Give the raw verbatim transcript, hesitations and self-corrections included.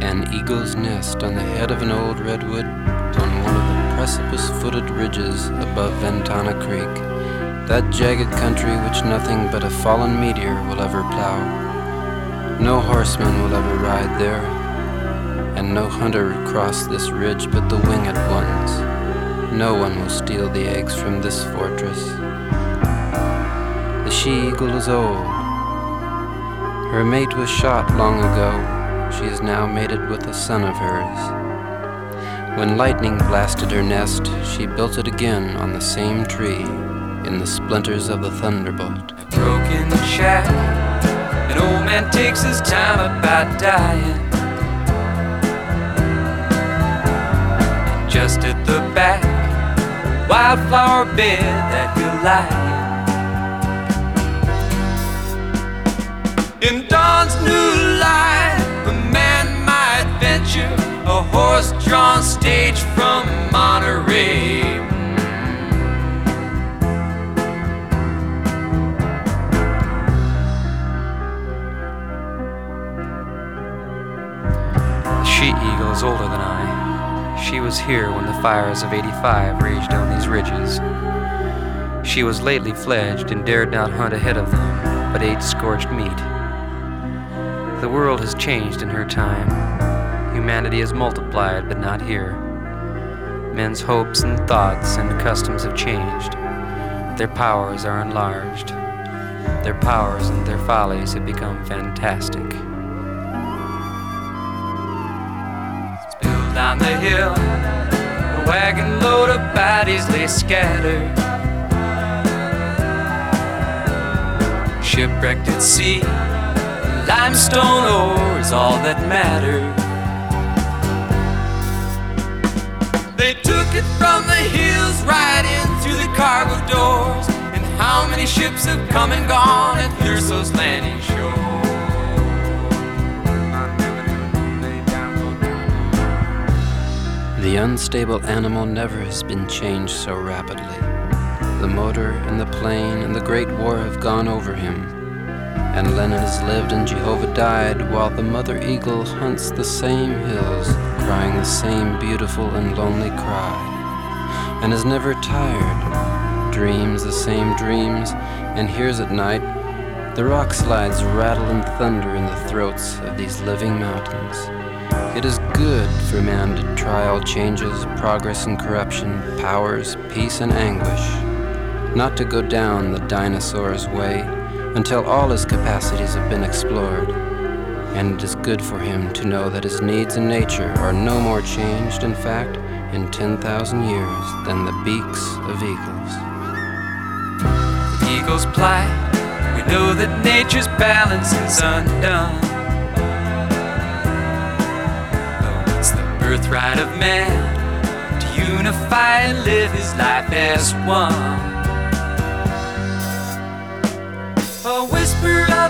An eagle's nest on the head of an old redwood on one of the precipice-footed ridges above Ventana Creek, that jagged country which nothing but a fallen meteor will ever plow. No horseman will ever ride there, and no hunter cross this ridge but the winged ones. No one will steal the eggs from this fortress. The she-eagle is old. Her mate was shot long ago. She is now mated with a son of hers. When lightning blasted her nest, she built it again on the same tree, in the splinters of the thunderbolt. A broken shack, an old man takes his time about dying. And just at the back, wildflower bed that he'll lie in. In dawn's new light, a man might venture a horse-drawn stage from Monterey. The she-eagle is older than I. She was here when the fires of eighty-five raged on these ridges. She was lately fledged and dared not hunt ahead of them, but ate scorched meat. The world has changed in her time. Humanity has multiplied, but not here. Men's hopes and thoughts and customs have changed. Their powers are enlarged. Their powers and their follies have become fantastic. Spilled down the hill, a wagon load of bodies lay scattered. Shipwrecked at sea, limestone ore is all that mattered. They took it from the hills right in through the cargo doors. And how many ships have come and gone at Thurso's landing shore? The unstable animal never has been changed so rapidly. The motor and the plane and the Great War have gone over him. And Lenin has lived and Jehovah died, while the mother eagle hunts the same hills, crying the same beautiful and lonely cry, and is never tired, dreams the same dreams, and hears at night the rock slides rattle and thunder in the throats of these living mountains. It is good for man to try all changes, progress and corruption, powers, peace and anguish, not to go down the dinosaur's way until all his capacities have been explored. And it is good for him to know that his needs in nature are no more changed, in fact, in ten thousand years than the beaks of eagles. The eagle's plight, we know that nature's balance is undone. Though it's the birthright of man to unify and live his life as one. A whisper of